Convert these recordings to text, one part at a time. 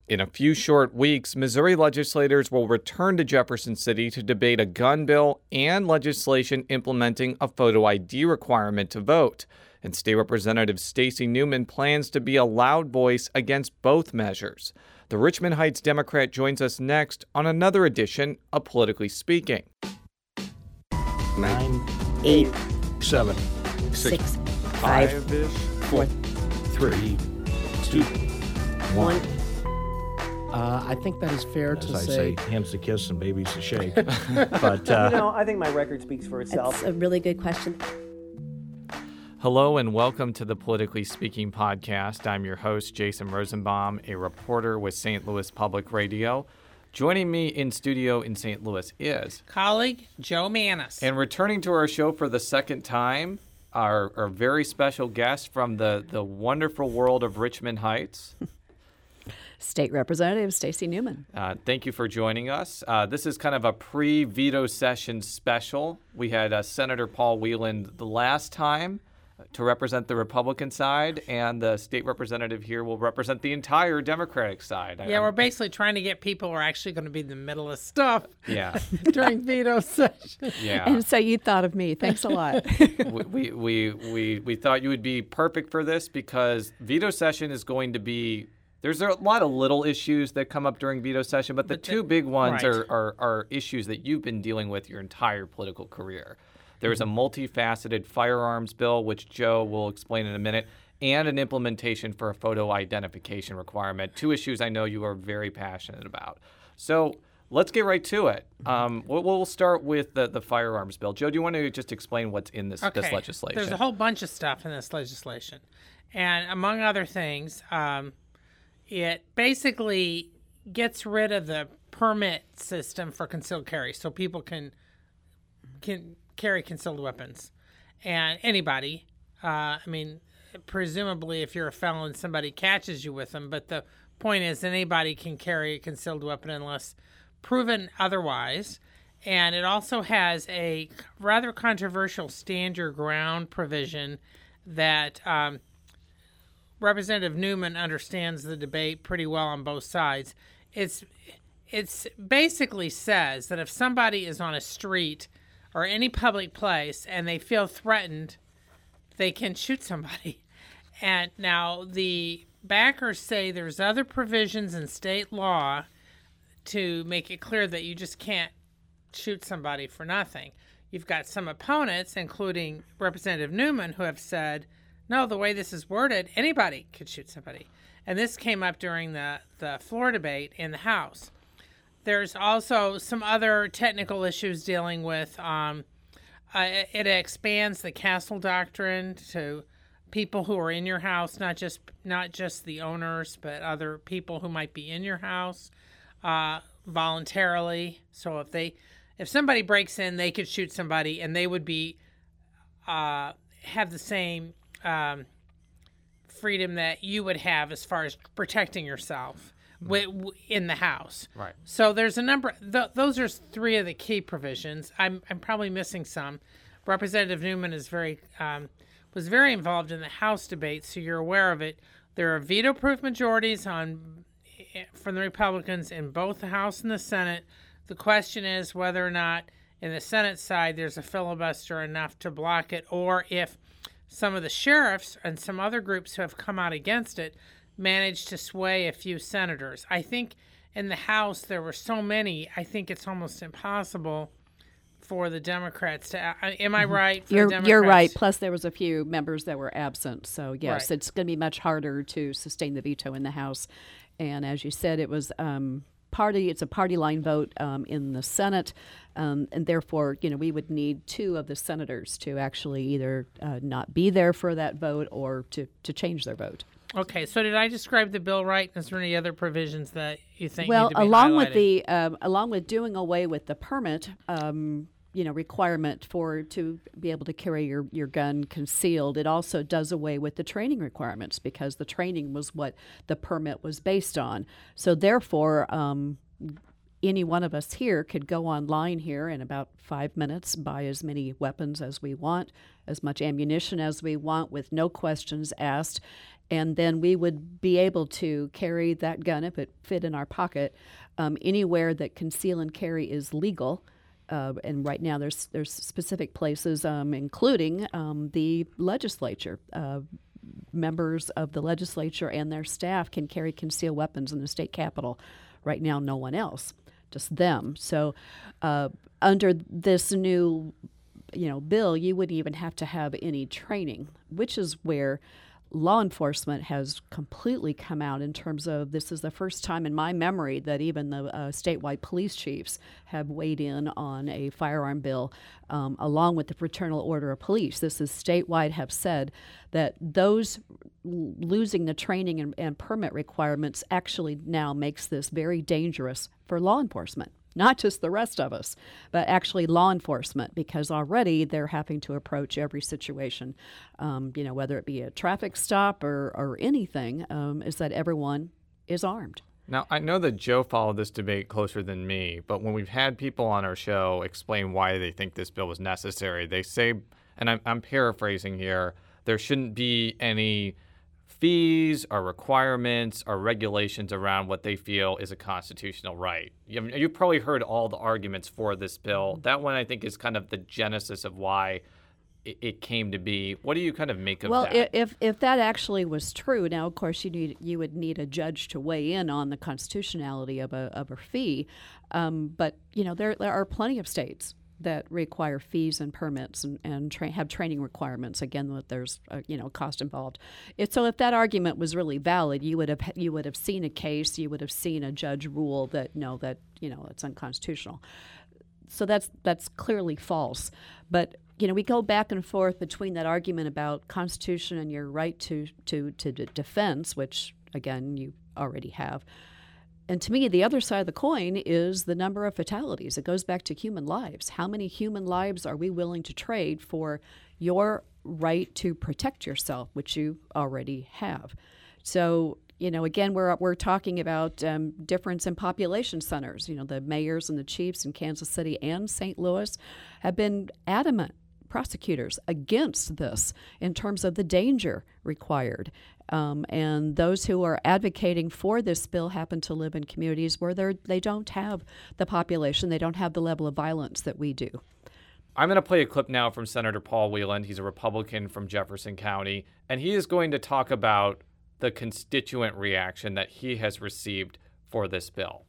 In a few short weeks, Missouri legislators will return to Jefferson City to debate a gun bill and legislation implementing a photo ID requirement to vote. And State Representative Stacey Newman plans to be a loud voice against both measures. The Richmond Heights Democrat joins us next on another edition of Politically Speaking. 9, 8, 7, 6, 5, 4, 3, 2, 1. I think that is fair to say hands to kiss and babies to shake. But I think my record speaks for itself. That's a really good question. Hello and welcome to the Politically Speaking podcast. I'm your host, Jason Rosenbaum, a reporter with St. Louis Public Radio. Joining me in studio in St. Louis is colleague Joe Mannis. And returning to our show for the second time, our very special guest from the wonderful world of Richmond Heights. State Representative Stacey Newman. Thank you for joining us. This is kind of a pre-veto session special. We had Senator Paul Wieland the last time to represent the Republican side, and the state representative here will represent the entire Democratic side. Yeah, we're basically trying to get people who are actually going to be in the middle of stuff during veto session. Yeah. And so you thought of me. Thanks a lot. we thought you would be perfect for this because veto session is going to be there's a lot of little issues that come up during veto session, but the two big ones are issues that you've been dealing with your entire political career. There's a multifaceted firearms bill, which Joe will explain in a minute, and an implementation for a photo identification requirement, two issues I know you are very passionate about. So let's get right to it. We'll start with the firearms bill. Joe, do you want to just explain what's in this legislation? There's a whole bunch of stuff in this legislation. And among other things, it basically gets rid of the permit system for concealed carry, so people can carry concealed weapons. And anybody, presumably if you're a felon, somebody catches you with them, but the point is anybody can carry a concealed weapon unless proven otherwise. And it also has a rather controversial stand your ground provision that Representative Newman understands the debate pretty well on both sides. It's basically says that if somebody is on a street or any public place and they feel threatened, they can shoot somebody. And now the backers say there's other provisions in state law to make it clear that you just can't shoot somebody for nothing. You've got some opponents, including Representative Newman, who have said, no, the way this is worded, anybody could shoot somebody. And this came up during the floor debate in the House. There's also some other technical issues dealing with it expands the castle doctrine to people who are in your house, not just the owners, but other people who might be in your house voluntarily. So if somebody breaks in, they could shoot somebody, and they would be have the same freedom that you would have as far as protecting yourself in the house. Right. So there's a number. Those are three of the key provisions. I'm probably missing some. Representative Newman is was very involved in the House debate, so you're aware of it. There are veto-proof majorities from the Republicans in both the House and the Senate. The question is whether or not in the Senate side there's a filibuster enough to block it, or if some of the sheriffs and some other groups who have come out against it managed to sway a few senators. I think in the House there were so many, I think it's almost impossible for the Democrats to... am I right? You're right. Plus there was a few members that were absent. So, yes, right. It's going to be much harder to sustain the veto in the House. And as you said, it was... it's a party line vote in the Senate, and therefore, we would need two of the senators to actually either not be there for that vote or to change their vote. Okay, so did I describe the bill right? Is there any other provisions that you think well, need to be along highlighted? along with doing away with the permit, requirement to be able to carry your gun concealed, it also does away with the training requirements because the training was what the permit was based on. So therefore, any one of us here could go online here in about 5 minutes, buy as many weapons as we want, as much ammunition as we want with no questions asked. and then we would be able to carry that gun if it fit in our pocket anywhere that conceal and carry is legal. And right now, there's specific places, including the legislature. Members of the legislature and their staff can carry concealed weapons in the state capitol. Right now, no one else, just them. So, under this new, bill, you wouldn't even have to have any training, which is where law enforcement has completely come out in terms of this is the first time in my memory that even the statewide police chiefs have weighed in on a firearm bill along with the Fraternal Order of Police. This is statewide have said that those losing the training and permit requirements actually now makes this very dangerous for law enforcement. Not just the rest of us, but actually law enforcement, because already they're having to approach every situation, whether it be a traffic stop or anything, is that everyone is armed. Now, I know that Joe followed this debate closer than me, but when we've had people on our show explain why they think this bill was necessary, they say, and I'm paraphrasing here, there shouldn't be any fees or requirements or regulations around what they feel is a constitutional right. You've probably heard all the arguments for this bill. That one, I think, is kind of the genesis of why it came to be. What do you kind of make of that? Well, if that actually was true, now, of course, you would need a judge to weigh in on the constitutionality of a fee. But, there are plenty of states that require fees and permits and have training requirements. Again, that there's cost involved. So if that argument was really valid, you would have seen a case, you would have seen a judge rule that it's unconstitutional. So that's clearly false. But we go back and forth between that argument about Constitution and your right to defense, which again you already have. And to me, the other side of the coin is the number of fatalities. It goes back to human lives. How many human lives are we willing to trade for your right to protect yourself, which you already have? So, again, we're talking about difference in population centers. The mayors and the chiefs in Kansas City and St. Louis have been adamant, prosecutors, against this in terms of the danger required. And those who are advocating for this bill happen to live in communities where they don't have the population, they don't have the level of violence that we do. I'm going to play a clip now from Senator Paul Wieland. He's a Republican from Jefferson County, and he is going to talk about the constituent reaction that he has received for this bill.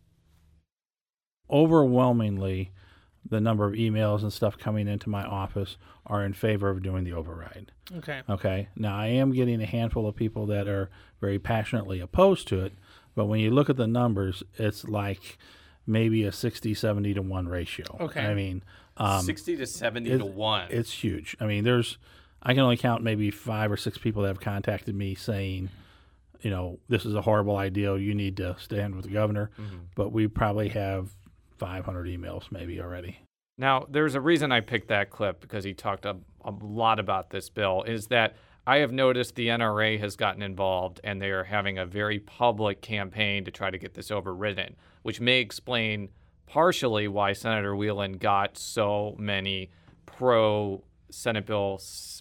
Overwhelmingly, the number of emails and stuff coming into my office are in favor of doing the override. Okay. Now, I am getting a handful of people that are very passionately opposed to it, but when you look at the numbers, it's like maybe a 60-70 to 1 ratio. Okay. I mean, 60 to 70 to 1. It's huge. I mean, I can only count maybe 5 or 6 people that have contacted me saying, this is a horrible idea. You need to stand with the governor. Mm-hmm. But we probably have 500 emails maybe already. Now, there's a reason I picked that clip because he talked a lot about this bill, is that I have noticed the NRA has gotten involved and they are having a very public campaign to try to get this overridden, which may explain partially why Senator Wieland got so many pro-Senate Bill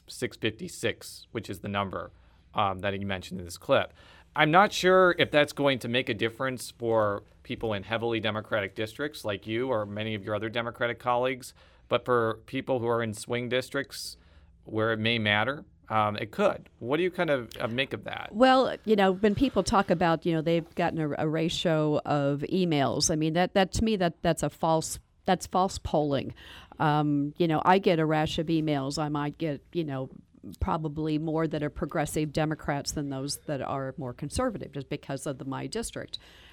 656, which is the number that he mentioned in this clip. I'm not sure if that's going to make a difference for people in heavily Democratic districts like you or many of your other Democratic colleagues, but for people who are in swing districts where it may matter, it could. What do you kind of make of that? Well, when people talk about, they've gotten a ratio of emails, I mean, that to me, that's false polling. I get a rash of emails. I might get, probably more that are progressive Democrats than those that are more conservative, just because of my district.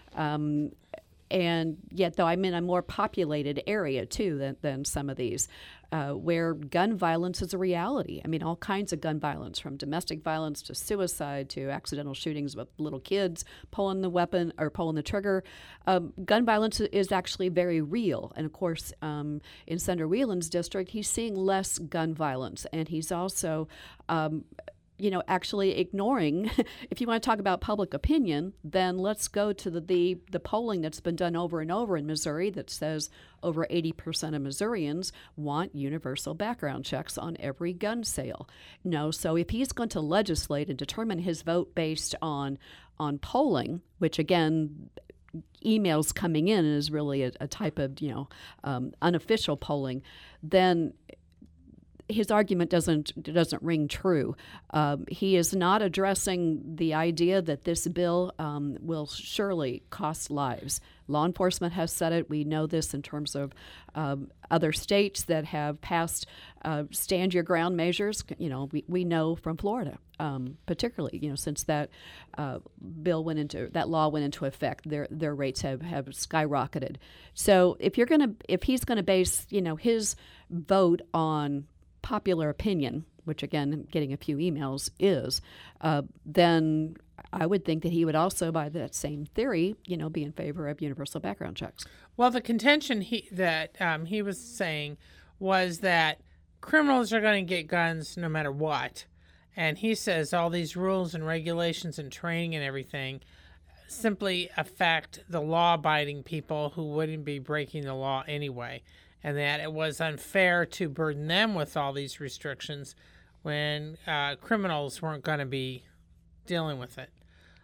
And yet, though, I'm in a more populated area, too, than some of these, where gun violence is a reality. I mean, all kinds of gun violence, from domestic violence to suicide to accidental shootings with little kids pulling the weapon or pulling the trigger. Gun violence is actually very real. And, of course, in Senator Wieland's district, he's seeing less gun violence. And he's also actually ignoring. If you want to talk about public opinion, then let's go to the polling that's been done over and over in Missouri that says over 80% of Missourians want universal background checks on every gun sale. So if he's going to legislate and determine his vote based on polling, which again, emails coming in is really a type of unofficial polling, then his argument doesn't ring true. He is not addressing the idea that this bill will surely cost lives. Law enforcement has said it. We know this in terms of other states that have passed stand your ground measures. We know from Florida, particularly, since that law went into effect, their rates have skyrocketed. So if he's gonna base his vote on popular opinion, which again, getting a few emails is, then I would think that he would also, by that same theory, be in favor of universal background checks. Well, the contention he was saying was that criminals are going to get guns no matter what. And he says all these rules and regulations and training and everything simply affect the law-abiding people who wouldn't be breaking the law anyway, and that it was unfair to burden them with all these restrictions when criminals weren't going to be dealing with it.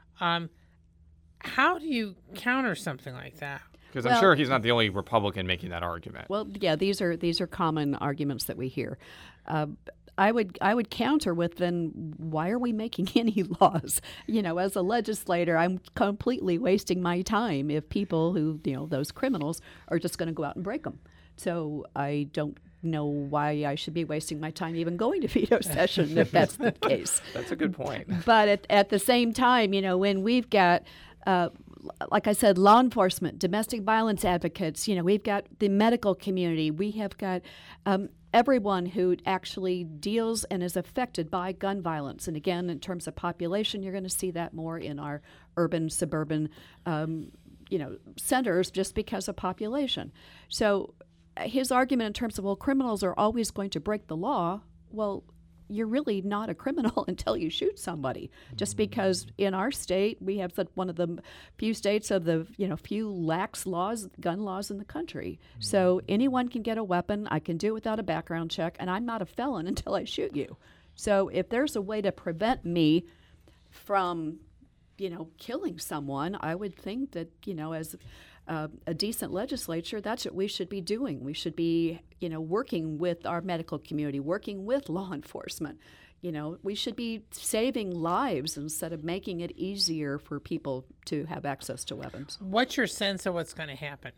How do you counter something like that? Because I'm sure he's not the only Republican making that argument. Well, yeah, these are common arguments that we hear. I would counter with, then why are we making any laws? As a legislator, I'm completely wasting my time if people who, those criminals are just going to go out and break them. So I don't know why I should be wasting my time even going to veto session if that's the case. That's a good point. But at the same time, when we've got, like I said, law enforcement, domestic violence advocates, we've got the medical community, we have got everyone who actually deals and is affected by gun violence. And again, in terms of population, you're going to see that more in our urban, suburban, centers just because of population. So his argument in terms of, criminals are always going to break the law, well, you're really not a criminal until you shoot somebody. Just because in our state, we have one of the few states of the, few lax gun laws in the country. So anyone can get a weapon. I can do it without a background check, and I'm not a felon until I shoot you. So if there's a way to prevent me from, killing someone, I would think that, as a decent legislature, that's what we should be doing. We should be, working with our medical community, working with law enforcement. We should be saving lives instead of making it easier for people to have access to weapons. What's your sense of what's going to happen?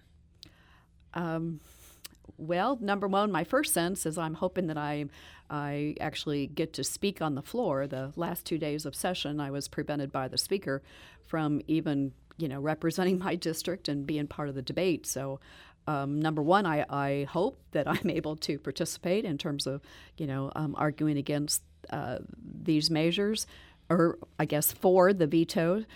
Well, number one, my first sense is I'm hoping that I actually get to speak on the floor. The last 2 days of session, I was prevented by the speaker from even representing my district and being part of the debate. So number one, I hope that I'm able to participate in terms of, arguing against these measures, or I guess for the veto.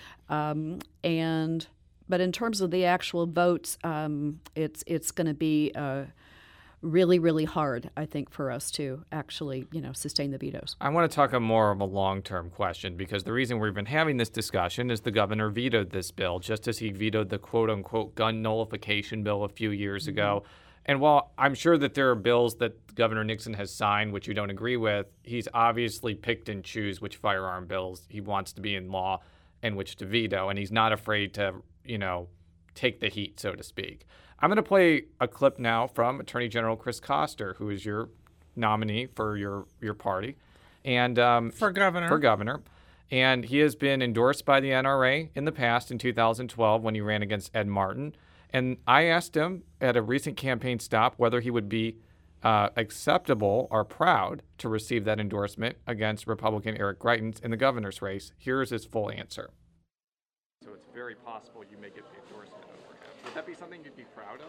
But in terms of the actual votes, it's going to be really, really hard, I think, for us to actually, sustain the vetoes. I want to talk more of a long-term question, because the reason we've been having this discussion is the governor vetoed this bill, just as he vetoed the quote-unquote gun nullification bill a few years ago. And while I'm sure that there are bills that Governor Nixon has signed which you don't agree with, he's obviously picked and choose which firearm bills he wants to be in law and which to veto, and he's not afraid to, take the heat, so to speak. I'm going to play a clip now from Attorney General Chris Koster, who is your nominee for your party, and for governor. And he has been endorsed by the NRA in the past, in 2012 when he ran against Ed Martin. And I asked him at a recent campaign stop whether he would be acceptable or proud to receive that endorsement against Republican Eric Greitens in the governor's race. Here's his full answer. So it's very possible you may get the endorsement over him. Would that be something you'd be proud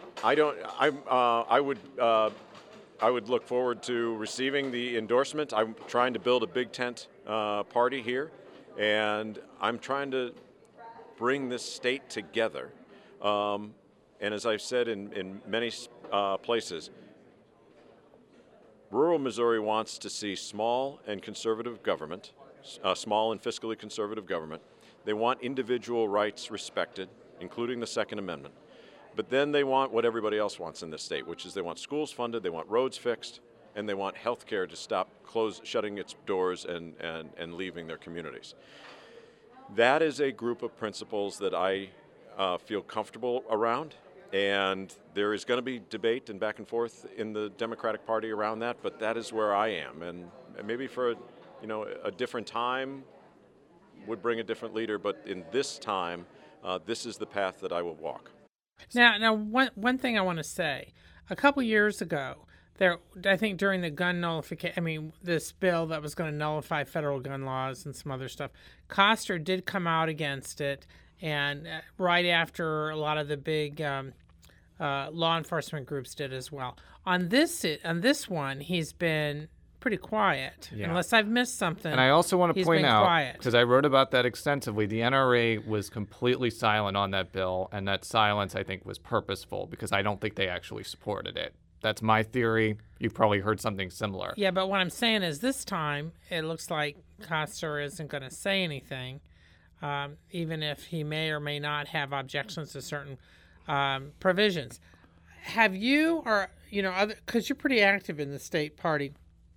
of? I would look forward to receiving the endorsement. I'm trying to build a big tent party here, and I'm trying to bring this state together. And as I've said in many places, rural Missouri wants to see small and conservative government, small and fiscally conservative government. They want individual rights respected, including the Second Amendment. But then they want what everybody else wants in this state, which is they want schools funded, they want roads fixed, and they want health care to stop shutting its doors and leaving their communities. That is a group of principles that I feel comfortable around, and there is going to be debate and back and forth in the Democratic Party around that, but that is where I am. And maybe for a different time would bring a different leader, but in this time, this is the path that I will walk. Now, one thing I want to say, a couple years ago, I think during the gun nullification, this bill that was going to nullify federal gun laws and some other stuff, Koster did come out against it, and right after a lot of the big law enforcement groups did as well. On this one, he's been pretty quiet, unless I've missed something. And I also want to point out, because I wrote about that extensively, the NRA was completely silent on that bill, and that silence, I think, was purposeful, because I don't think they actually supported it. That's my theory. You've probably heard something similar. Yeah, but what I'm saying is this time, it looks like Koster isn't going to say anything, even if he may or may not have objections to certain provisions. Have you, or, because you're pretty active in the state party,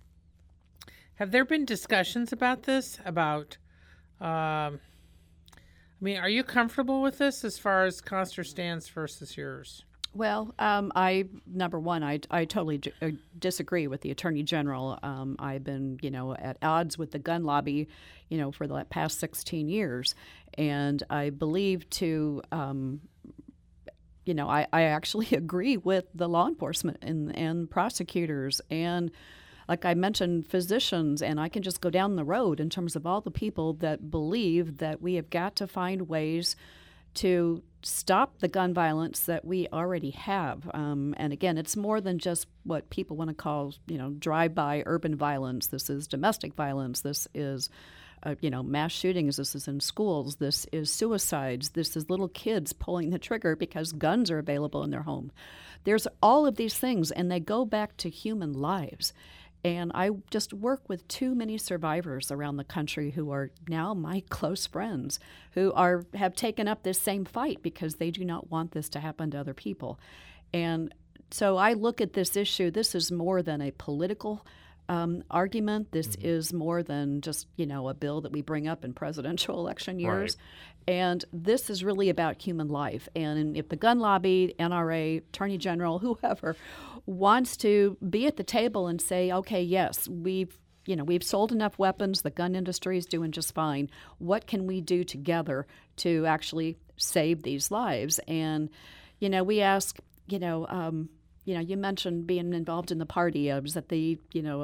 have there been discussions about this? Are you comfortable with this as far as Koster stands versus yours? Well, I totally disagree with the Attorney General. I've been, at odds with the gun lobby, for the past 16 years. And I believe I actually agree with the law enforcement and prosecutors and, like I mentioned, physicians, and I can just go down the road in terms of all the people that believe that we have got to find ways to stop the gun violence that we already have. And again, it's more than just what people want to call, drive-by urban violence. This is domestic violence. This is, mass shootings. This is in schools. This is suicides. This is little kids pulling the trigger because guns are available in their home. There's all of these things, and they go back to human lives. And I just work with too many survivors around the country who are now my close friends, who have taken up this same fight because they do not want this to happen to other people. And so I look at this issue, this is more than a political argument. This is more than just, a bill that we bring up in presidential election years. Right. And this is really about human life. And if the gun lobby, NRA, Attorney General, whoever wants to be at the table and say, okay, yes, we've sold enough weapons, the gun industry is doing just fine. What can we do together to actually save these lives? And, we ask, you mentioned being involved in the party. I was at the,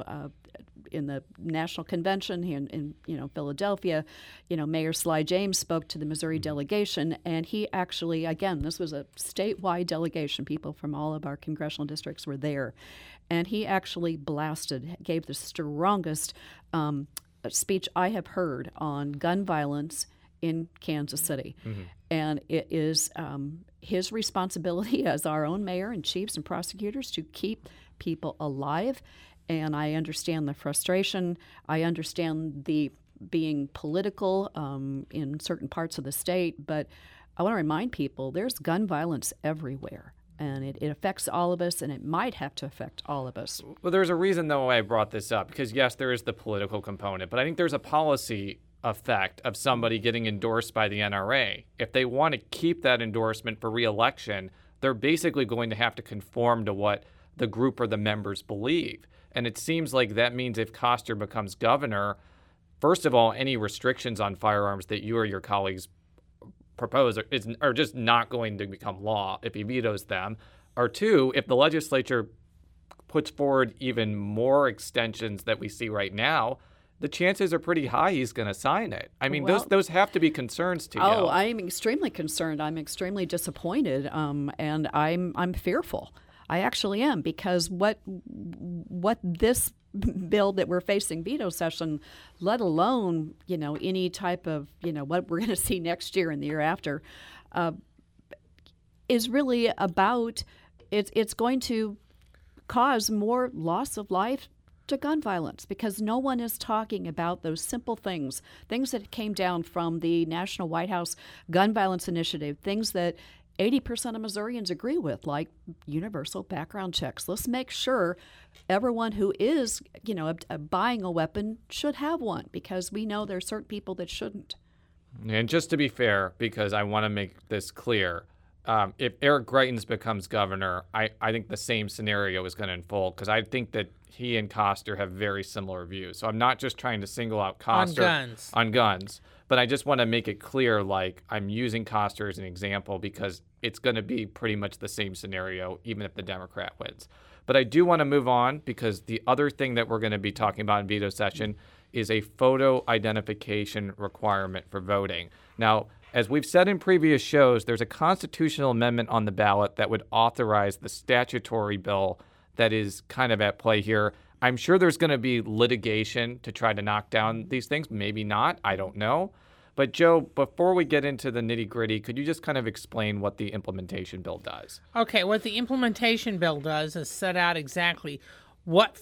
in the national convention here in Philadelphia. Mayor Sly James spoke to the Missouri delegation, and he actually, again, this was a statewide delegation. People from all of our congressional districts were there, and he actually gave the strongest speech I have heard on gun violence in Kansas City. Mm-hmm. And it is his responsibility as our own mayor and chiefs and prosecutors to keep people alive. And I understand the frustration. I understand the being political in certain parts of the state. But I want to remind people there's gun violence everywhere. And it affects all of us, and it might have to affect all of us. Well, there's a reason, though, why I brought this up. Because, yes, there is the political component. But I think there's a policy effect of somebody getting endorsed by the NRA. If they want to keep that endorsement for re-election, they're basically going to have to conform to what the group or the members believe. And it seems like that means if Koster becomes governor, first of all, any restrictions on firearms that you or your colleagues propose are just not going to become law if he vetoes them. Or two, if the legislature puts forward even more extensions that we see right now, the chances are pretty high he's going to sign it. I mean, those have to be concerns to you. Oh, I'm extremely concerned. I'm extremely disappointed, and I'm fearful. I actually am, because what this bill that we're facing veto session, let alone any type of what we're going to see next year and the year after, is really about it's going to cause more loss of life to gun violence, because no one is talking about those simple things that came down from the National White House Gun Violence Initiative, things that 80% of Missourians agree with, like universal background checks. Let's make sure everyone who is, buying a weapon should have one, because we know there are certain people that shouldn't. And just to be fair, because I want to make this clear, if Eric Greitens becomes governor, I think the same scenario is going to unfold, because I think that he and Koster have very similar views. So I'm not just trying to single out Koster on guns, but I just want to make it clear, like, I'm using Koster as an example because it's going to be pretty much the same scenario, even if the Democrat wins. But I do want to move on, because the other thing that we're going to be talking about in veto session is a photo identification requirement for voting. Now, as we've said in previous shows, there's a constitutional amendment on the ballot that would authorize the statutory bill that is kind of at play here. I'm sure there's going to be litigation to try to knock down these things. Maybe not. I don't know. But, Joe, before we get into the nitty-gritty, could you just kind of explain what the implementation bill does? Okay, what the implementation bill does is set out exactly what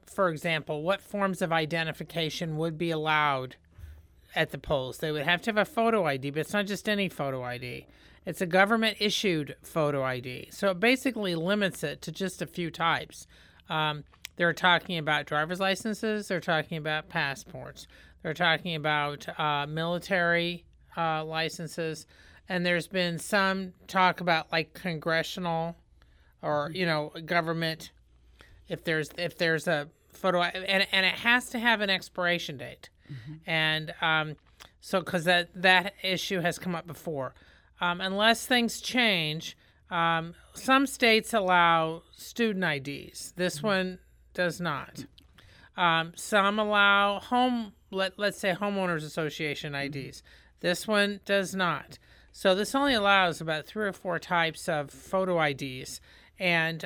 forms of identification would be allowed at the polls. They would have to have a photo ID, but it's not just any photo ID. It's a government-issued photo ID. So it basically limits it to just a few types. They're talking about driver's licenses. They're talking about passports. They're talking about military licenses. And there's been some talk about, like, congressional or, government, if there's a photo, and it has to have an expiration date. Mm-hmm. And so because that issue has come up before. Unless things change, some states allow student IDs. This one does not. Some allow let's say homeowners association IDs. This one does not. So this only allows about 3 or 4 types of photo IDs. And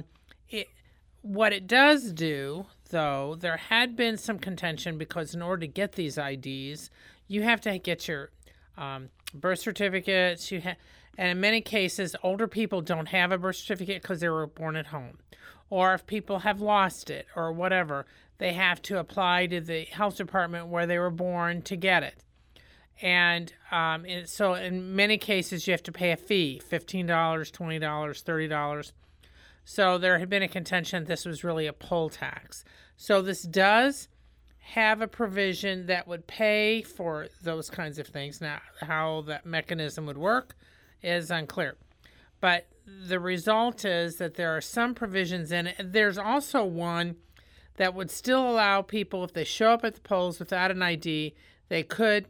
what it does do, though, there had been some contention, because in order to get these IDs, you have to get your birth certificates. And in many cases, older people don't have a birth certificate because they were born at home. Or if people have lost it or whatever, they have to apply to the health department where they were born to get it. And so in many cases, you have to pay a fee, $15, $20, $30. So there had been a contention this was really a poll tax. So this does have a provision that would pay for those kinds of things. Now, how that mechanism would work is unclear. But the result is that there are some provisions in it. There's also one that would still allow people, if they show up at the polls without an ID, they could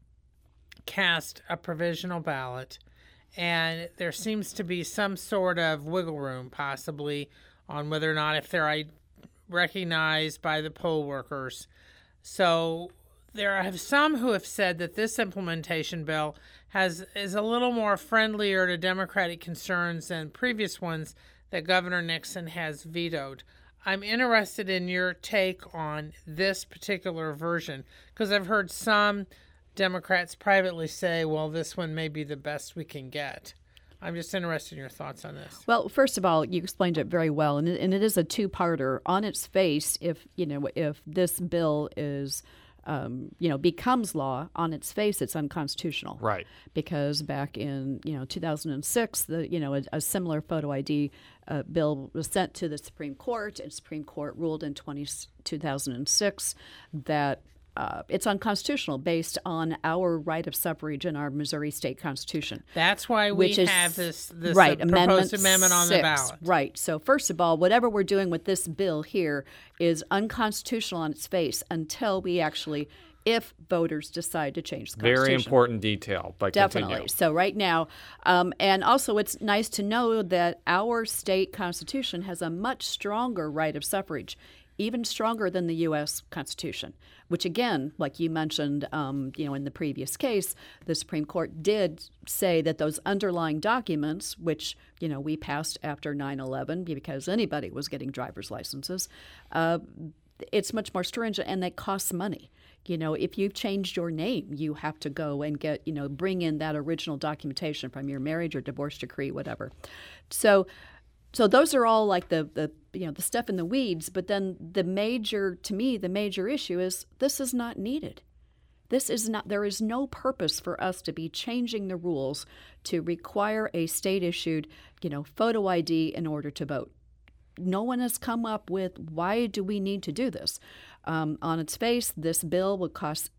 cast a provisional ballot. And there seems to be some sort of wiggle room, possibly, on whether or not if they're recognized by the poll workers. So there are some who have said that this implementation bill is a little more friendlier to Democratic concerns than previous ones that Governor Nixon has vetoed. I'm interested in your take on this particular version, because I've heard some Democrats privately say, well, this one may be the best we can get. I'm just interested in your thoughts on this. Well, first of all, you explained it very well, and it is a two-parter. On its face, if this bill is, becomes law, on its face, it's unconstitutional. Right. Because back in 2006, a similar photo ID bill was sent to the Supreme Court, and Supreme Court ruled in 2006 that it's unconstitutional based on our right of suffrage in our Missouri state constitution. That's why we have this right, proposed amendment on 6, the ballot. Right. So first of all, whatever we're doing with this bill here is unconstitutional on its face until we actually, if voters decide to change the Constitution. Very important detail, but definitely. Continue. So right now, and also it's nice to know that our state Constitution has a much stronger right of suffrage, even stronger than the U.S. Constitution, which again, like you mentioned, in the previous case, the Supreme Court did say that those underlying documents, which, we passed after 9/11 because anybody was getting driver's licenses, it's much more stringent and they cost money. If you've changed your name, you have to go and get, bring in that original documentation from your marriage or divorce decree, whatever. So So those are all like the stuff in the weeds. But then the major issue is this is not needed. There is no purpose for us to be changing the rules to require a state-issued, photo ID in order to vote. No one has come up with why do we need to do this. On its face, this bill would cost,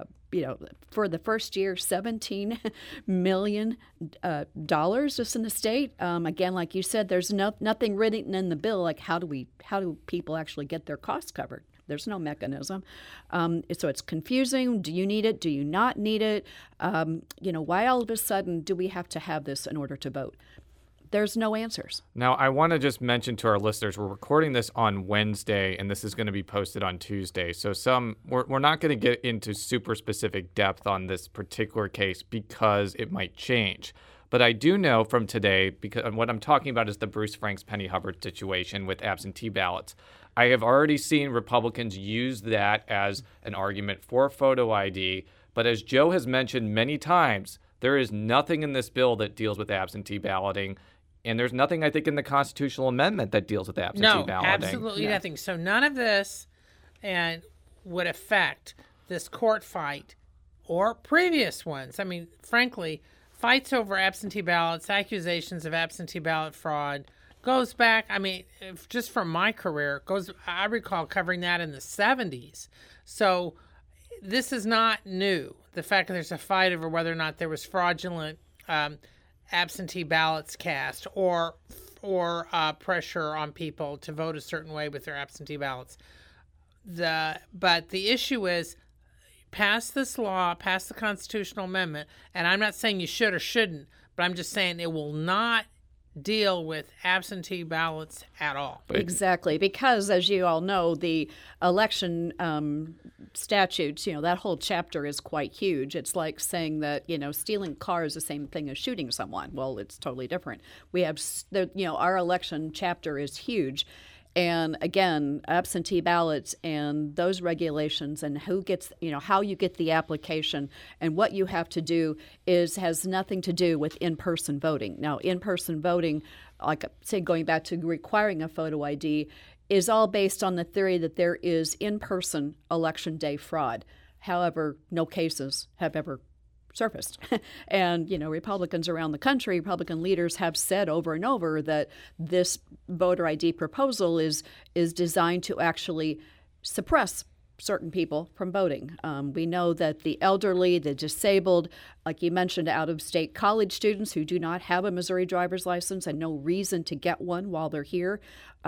for the first year, $17 million just in the state. Again, like you said, there's nothing written in the bill like how do people actually get their costs covered. There's no mechanism. So it's confusing. Do you need it? Do you not need it? Why all of a sudden do we have to have this in order to vote? There's no answers. Now, I want to just mention to our listeners, we're recording this on Wednesday, and this is going to be posted on Tuesday. So we're not going to get into super specific depth on this particular case because it might change. But I do know from today, because what I'm talking about is the Bruce Franks Penny Hubbard situation with absentee ballots. I have already seen Republicans use that as an argument for photo ID. But as Joe has mentioned many times, there is nothing in this bill that deals with absentee balloting. And there's nothing, I think, in the constitutional amendment that deals with absentee balloting. No, absolutely nothing. So none of this would affect this court fight or previous ones. I mean, frankly, fights over absentee ballots, accusations of absentee ballot fraud goes back, just from my career, I recall covering that in the 70s. So this is not new. The fact that there's a fight over whether or not there was fraudulent absentee ballots cast or pressure on people to vote a certain way with their absentee ballots. But the issue is, pass this law, pass the constitutional amendment, and I'm not saying you should or shouldn't, but I'm just saying it will not deal with absentee ballots at all. Exactly, because as you all know, the election statutes, that whole chapter is quite huge. It's like saying that, stealing cars is the same thing as shooting someone. Well, it's totally different. We have, our election chapter is huge. And again, absentee ballots and those regulations and who gets, how you get the application and what you have to do has nothing to do with in-person voting. Now, in-person voting, like say going back to requiring a photo ID, is all based on the theory that there is in-person election day fraud. However, no cases have ever surfaced. And, Republicans around the country, Republican leaders have said over and over that this voter ID proposal is designed to actually suppress certain people from voting. We know that the elderly, the disabled, like you mentioned, out-of-state college students who do not have a Missouri driver's license and no reason to get one while they're here.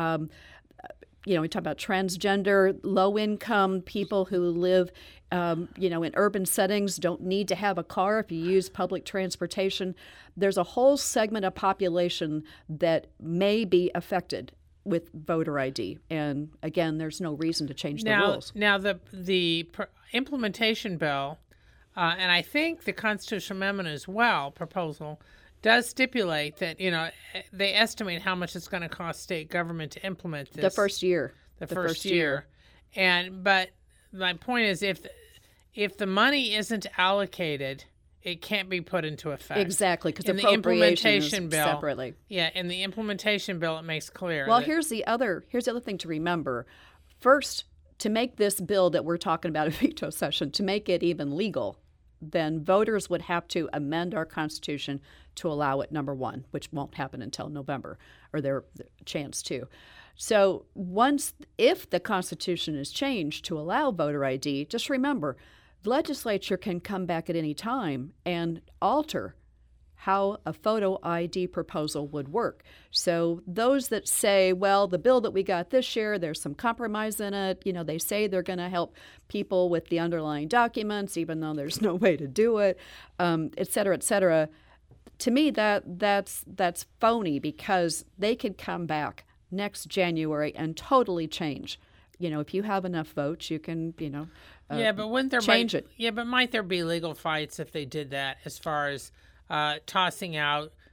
We talk about transgender, low-income people who live, in urban settings, don't need to have a car if you use public transportation. There's a whole segment of population that may be affected with voter ID. And again, there's no reason to change the rules. Now, the implementation bill, and I think the constitutional amendment as well, proposal, does stipulate that, they estimate how much it's going to cost state government to implement this. The first year. The first year. But my point is, if the money isn't allocated, it can't be put into effect. Exactly, because the implementation bill separately. Yeah, in the implementation bill, it makes clear. Well, here's the other thing to remember. First, to make this bill that we're talking about a veto session, to make it even legal, then voters would have to amend our Constitution to allow it, number one, which won't happen until November, or their chance to. So if the Constitution is changed to allow voter ID, just remember, the legislature can come back at any time and alter how a photo ID proposal would work. So those that say, well, the bill that we got this year, there's some compromise in it, they say they're going to help people with the underlying documents, even though there's no way to do it, et cetera, et cetera. To me, that's phony, because they could come back next January and totally change. If you have enough votes, you can, but wouldn't there change it. Yeah, but might there be legal fights if they did that, as far as tossing out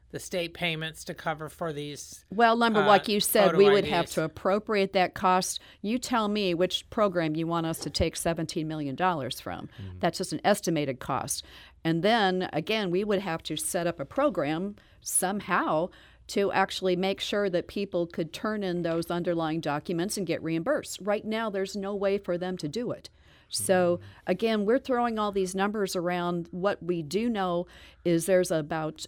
the state payments to cover for these. Well, like you said, we would IDs. have to appropriate that cost. You tell me which program you want us to take $17 million from. That's just an estimated cost. And then, again, we would have to set up a program somehow to actually make sure that people could turn in those underlying documents and get reimbursed. Right now, there's no way for them to do it. So, again, we're throwing all these numbers around. What we do know is there's about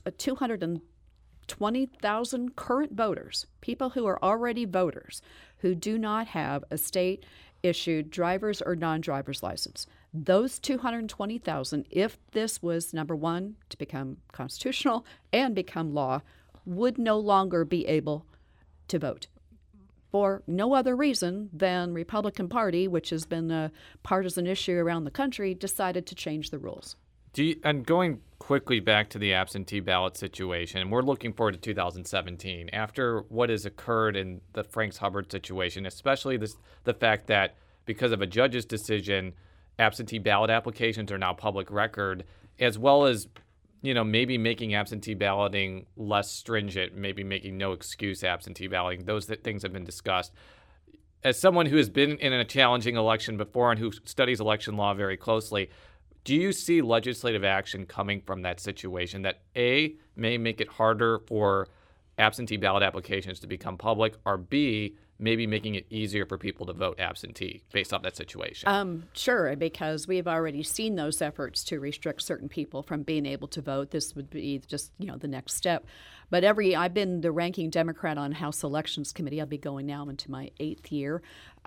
220,000 current voters, people who are already voters, who do not have a state-issued driver's or non-driver's license. Those 220,000, if this was, number one, to become constitutional and become law, would no longer be able to vote. For no other reason than Republican Party, which has been a partisan issue around the country, decided to change the rules. And going quickly back to the absentee ballot situation, we're looking forward to 2017. After what has occurred in the Franks Hubbard situation, especially the fact that because of a judge's decision, absentee ballot applications are now public record, as well as maybe making absentee balloting less stringent, maybe making no excuse absentee balloting. Those things have been discussed. As someone who has been in a challenging election before and who studies election law very closely, do you see legislative action coming from that situation that A, may make it harder for absentee ballot applications to become public, or B, maybe making it easier for people to vote absentee based off that situation? Sure, because we've already seen those efforts to restrict certain people from being able to vote. This would be just, the next step. But I've been the ranking Democrat on House Elections Committee. I'll be going now into my 8th year.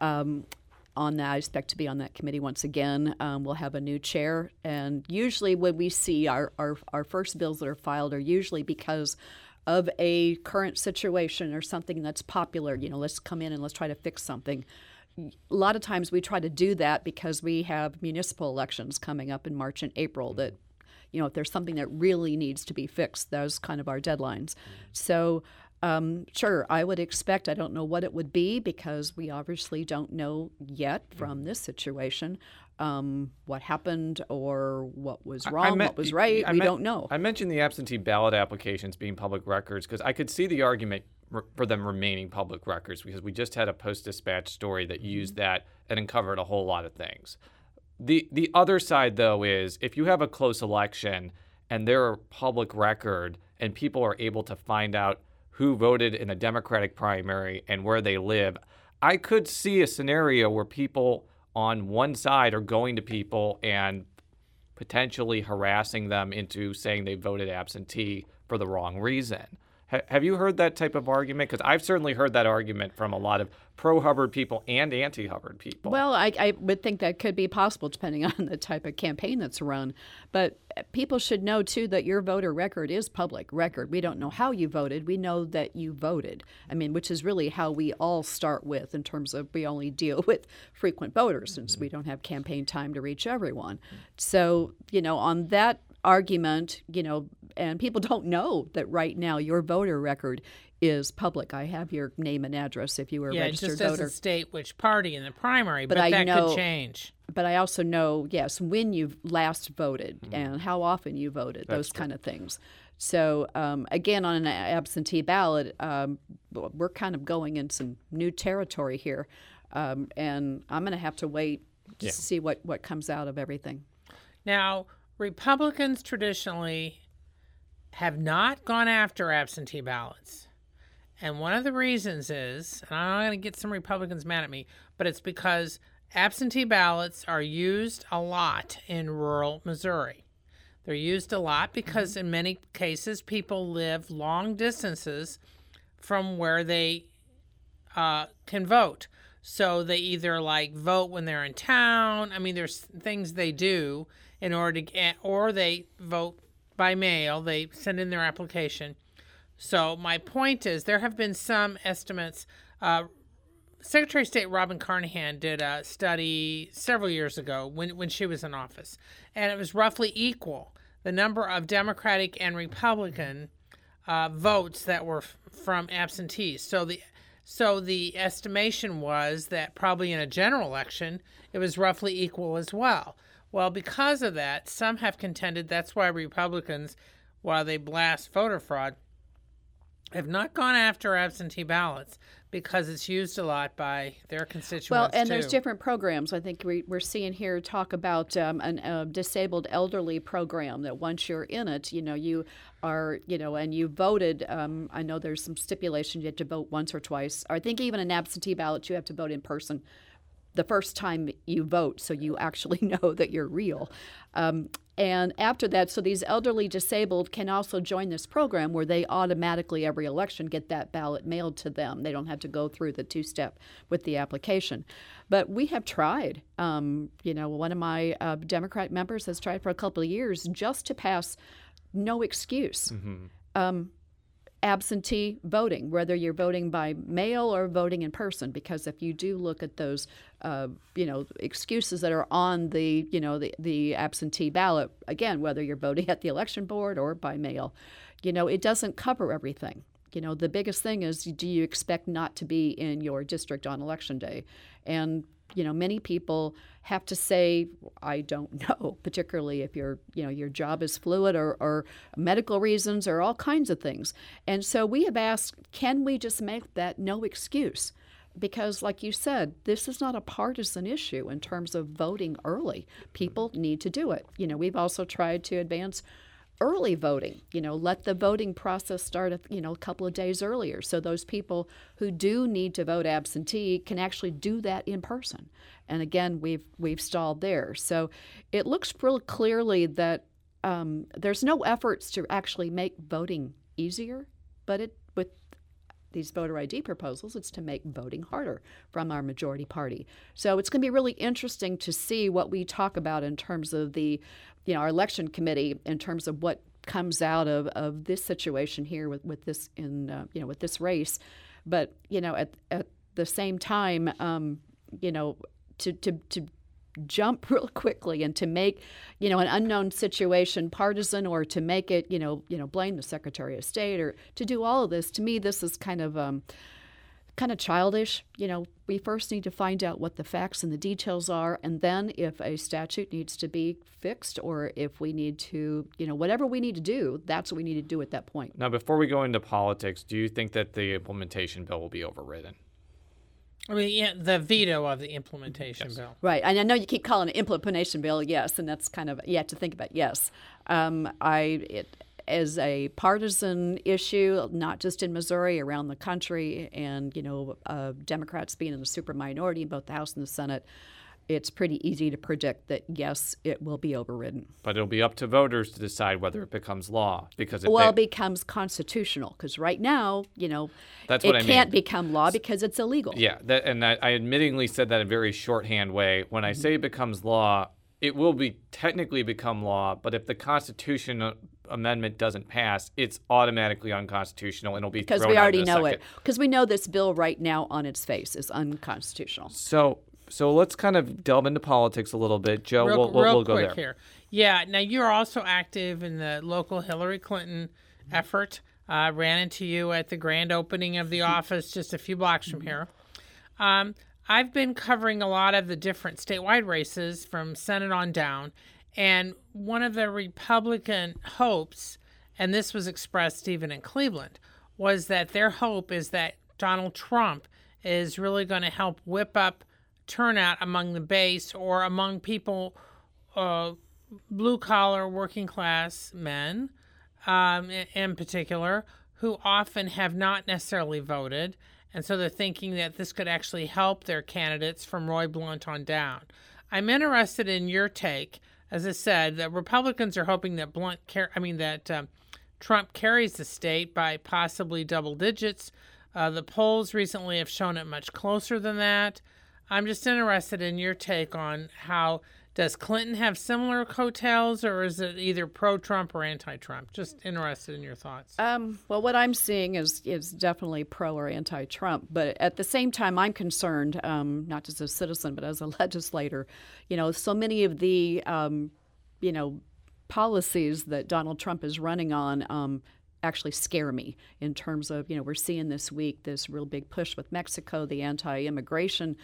On that, I expect to be on that committee once again. We'll have a new chair. And usually when we see our first bills that are filed are usually because of a current situation or something that's popular. Let's come in and let's try to fix something. A lot of times we try to do that because we have municipal elections coming up in March and April that, if there's something that really needs to be fixed, those kind of our deadlines. So sure, I would expect, I don't know what it would be because we obviously don't know yet from this situation what happened or what was wrong, what was right. We don't know. I mentioned the absentee ballot applications being public records because I could see the argument for them remaining public records because we just had a Post-Dispatch story that used that and uncovered a whole lot of things. The other side, though, is if you have a close election and they're a public record and people are able to find out who voted in a Democratic primary and where they live, I could see a scenario where people on one side are going to people and potentially harassing them into saying they voted absentee for the wrong reason. Have you heard that type of argument? Because I've certainly heard that argument from a lot of pro-Hubbard people and anti-Hubbard people. Well, I would think that could be possible depending on the type of campaign that's run. But people should know, too, that your voter record is public record. We don't know how you voted. We know that you voted. Which is really how we all start with in terms of we only deal with frequent voters since we don't have campaign time to reach everyone. So, on that argument, and people don't know that right now your voter record is public. I have your name and address if you were a registered voter. Yeah, it just doesn't state which party in the primary, but that could change. But I also know, yes, when you last voted and how often you voted, those kind of things. So, again, on an absentee ballot, we're kind of going in some new territory here, and I'm going to have to wait to see what comes out of everything. Now, Republicans traditionally have not gone after absentee ballots. And one of the reasons is, and I'm going to get some Republicans mad at me, but it's because absentee ballots are used a lot in rural Missouri. They're used a lot because in many cases people live long distances from where they can vote. So they either vote when they're in town. There's things they do in order to get, or they vote by mail. They send in their application. So my point is there have been some estimates. Secretary of State Robin Carnahan did a study several years ago when she was in office, and it was roughly equal, the number of Democratic and Republican votes that were from absentees. So the estimation was that probably in a general election, it was roughly equal as well. Well, because of that, some have contended that's why Republicans, while they blast voter fraud, have not gone after absentee ballots because it's used a lot by their constituents. Well, and too. There's different programs. I think we're seeing here talk about a disabled elderly program that once you're in it, you are, and you voted. I know there's some stipulation you have to vote once or twice. I think even an absentee ballot, you have to vote in person the first time you vote, so you actually know that you're real. And after that, so these elderly disabled can also join this program where they automatically, every election, get that ballot mailed to them. They don't have to go through the two-step with the application. But we have tried. One of my Democrat members has tried for a couple of years just to pass no excuse. Absentee voting, whether you're voting by mail or voting in person, because if you do look at those, excuses that are on the absentee ballot, again, whether you're voting at the election board or by mail, it doesn't cover everything. The biggest thing is, do you expect not to be in your district on election day? And many people have to say, I don't know, particularly if your job is fluid or medical reasons or all kinds of things. And so we have asked, can we just make that no excuse? Because like you said, this is not a partisan issue in terms of voting early. People need to do it. We've also tried to advance early voting, let the voting process start a couple of days earlier, so those people who do need to vote absentee can actually do that in person. And again, we've stalled there. So it looks real clearly that there's no efforts to actually make voting easier, but with these voter ID proposals, it's to make voting harder from our majority party. So it's going to be really interesting to see what we talk about in terms of our election committee, in terms of what comes out of this situation here with this with this race. But at the same time, to jump real quickly and to make an unknown situation partisan, or to make it blame the Secretary of State, or to do all of this, to me this is kind of childish. We first need to find out what the facts and the details are, and then if a statute needs to be fixed, or if we need to whatever we need to do, that's what we need to do at that point. Now, before we go into politics, do you think that the implementation bill will be overridden? I mean, yeah, the veto of the implementation bill. Right. And I know you keep calling it implementation bill, yes, and that's kind of, you have to think about, yes. As a partisan issue, not just in Missouri, around the country, and, Democrats being in the super minority in both the House and the Senate, it's pretty easy to predict that, yes, it will be overridden. But it'll be up to voters to decide whether it becomes law. Because it becomes constitutional. Because right now, that's what it can't become law because it's illegal. Yeah, I admittingly said that in a very shorthand way. When I say it becomes law, it will technically become law, but if the Constitution amendment doesn't pass, it's automatically unconstitutional, and it'll be thrown out in a second. Because we already know it. Because we know this bill right now on its face is unconstitutional. So let's kind of delve into politics a little bit. Joe, we'll go there. Here. Yeah, now you're also active in the local Hillary Clinton effort. Ran into you at the grand opening of the office just a few blocks from here. I've been covering a lot of the different statewide races from Senate on down, and one of the Republican hopes, and this was expressed even in Cleveland, was that their hope is that Donald Trump is really going to help whip up turnout among the base, or among people, blue-collar, working-class men in particular, who often have not necessarily voted. And so they're thinking that this could actually help their candidates from Roy Blunt on down. I'm interested in your take. As I said, the Republicans are hoping that Trump carries the state by possibly double digits. The polls recently have shown it much closer than that. I'm just interested in your take on does Clinton have similar coattails, or is it either pro-Trump or anti-Trump? Just interested in your thoughts. Well, what I'm seeing is definitely pro or anti-Trump. But at the same time, I'm concerned, not just as a citizen, but as a legislator. So many of the, policies that Donald Trump is running on actually scare me in terms of, we're seeing this week this real big push with Mexico, the anti-immigration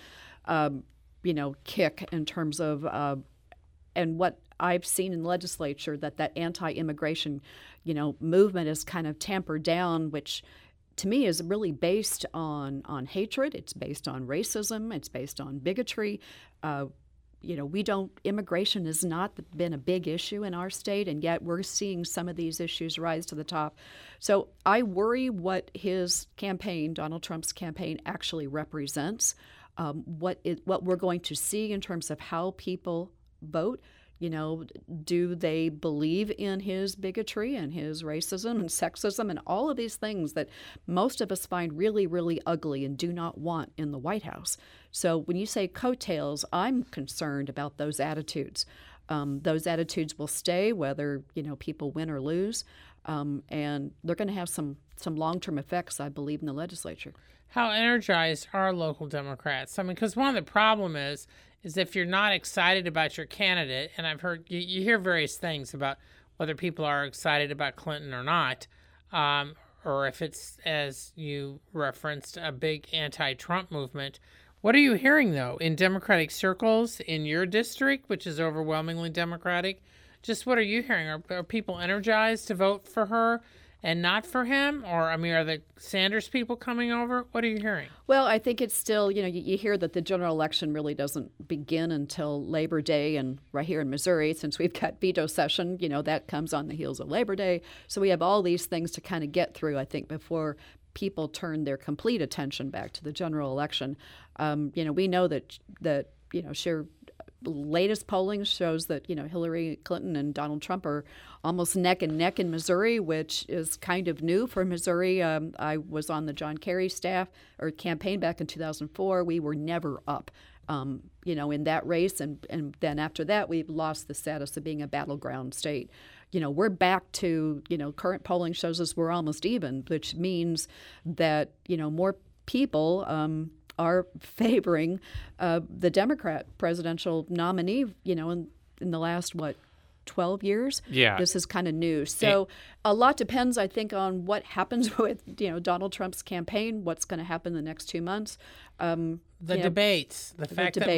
kick in terms of and what I've seen in the legislature, that anti-immigration movement is kind of tampered down, which to me, is really based on hatred. It's based on racism. It's based on bigotry. Immigration has not been a big issue in our state, and yet we're seeing some of these issues rise to the top. So I worry what his campaign, Donald Trump's campaign, actually represents, what we're going to see in terms of how people vote. Do they believe in his bigotry and his racism and sexism and all of these things that most of us find really, really ugly and do not want in the White House? So when you say coattails, I'm concerned about those attitudes. Those attitudes will stay whether, people win or lose, and they're going to have some long-term effects, I believe, in the legislature. How energized are local Democrats? I mean, because one of the problem is if you're not excited about your candidate, and I've heard you hear various things about whether people are excited about Clinton or not, or if it's, as you referenced, a big anti-Trump movement. What are you hearing, though, in Democratic circles in your district, which is overwhelmingly Democratic? Just what are you hearing? Are people energized to vote for her and not for him? Or, are the Sanders people coming over? What are you hearing? Well, I think it's still, you hear that the general election really doesn't begin until Labor Day, and right here in Missouri, since we've got veto session, that comes on the heels of Labor Day. So we have all these things to kind of get through, I think, before people turn their complete attention back to the general election. We know that latest polling shows that Hillary Clinton and Donald Trump are almost neck and neck in Missouri, which is kind of new for Missouri. I was on the John Kerry staff or campaign back in 2004. We were never up, in that race, and then after that, we've lost the status of being a battleground state. We're back to current polling shows us we're almost even, which means that more people are favoring the Democrat presidential nominee, in the last, 12 years? Yeah. This is kind of new. So a lot depends, I think, on what happens with, Donald Trump's campaign, what's going to happen the next 2 months. Debates. The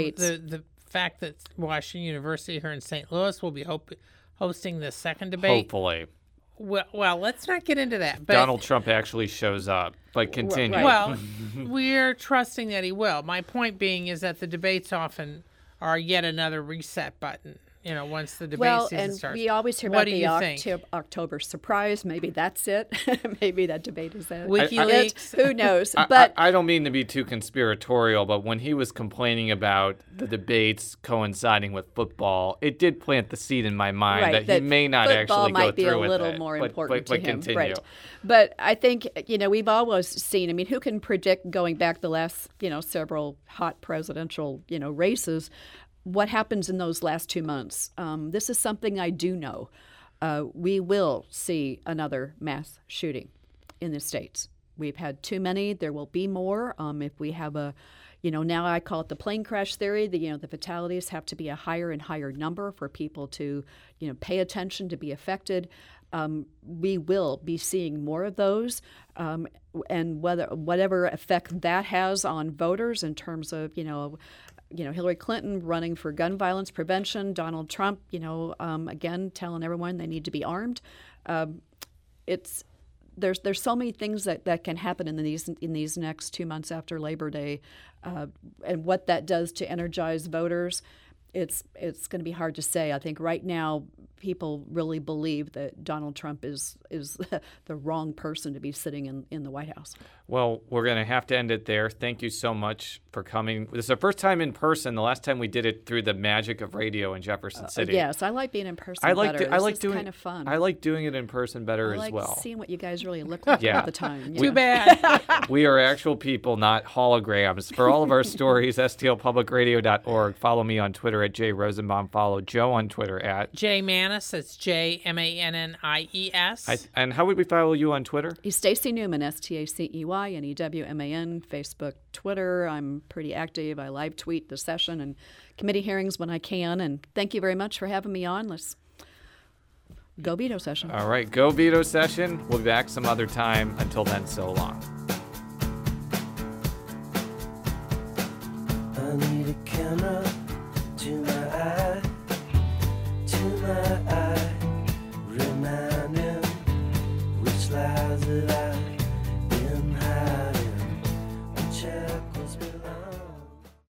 fact that Washington University here in St. Louis will be hosting the second debate. Hopefully. Well, let's not get into that. But Donald Trump actually shows up, but continue. Right. Well, we're trusting that he will. My point being is that the debates often are yet another reset button. Once the debate season starts. Well, and we always hear about the October surprise. Maybe that's it. Maybe that debate is it. WikiLeaks. Who knows? But I don't mean to be too conspiratorial, but when he was complaining about the debates coinciding with football, it did plant the seed in my mind that he may not actually go through with it. Football might be a little more important to him. Continue. Right. But I think, we've always seen, who can predict going back the last, several hot presidential, races, what happens in those last 2 months. This is something I do know. We will see another mass shooting in the states. We've had too many. There will be more. If we have now I call it the plane crash theory. The fatalities have to be a higher and higher number for people to, pay attention, to be affected. We will be seeing more of those, and whatever effect that has on voters in terms of, Hillary Clinton running for gun violence prevention, Donald Trump, again telling everyone they need to be armed. There's so many things that can happen in these next 2 months after Labor Day, and what that does to energize voters. It's going to be hard to say. I think right now people really believe that Donald Trump is the wrong person to be sitting in the White House. Well, we're going to have to end it there. Thank you so much for coming. This is our first time in person. The last time we did it through the magic of radio in Jefferson City. Yes, I like being in person better. This is kind of fun. I like doing it in person better as well. I like seeing what you guys really look like all the time. Too bad. We are actual people, not holograms. For all of our stories, stlpublicradio.org. Follow me on Twitter at Jay Rosenbaum. Follow Joe on Twitter at Jay Mannies. It's JMannies. And how would we follow you on Twitter? He's Stacey Newman, STACEYNEWMAN, Facebook, Twitter. I'm pretty active. I live tweet the session and committee hearings when I can. And thank you very much for having me on. Let's go veto session. All right, go veto session. We'll be back some other time. Until then, so long.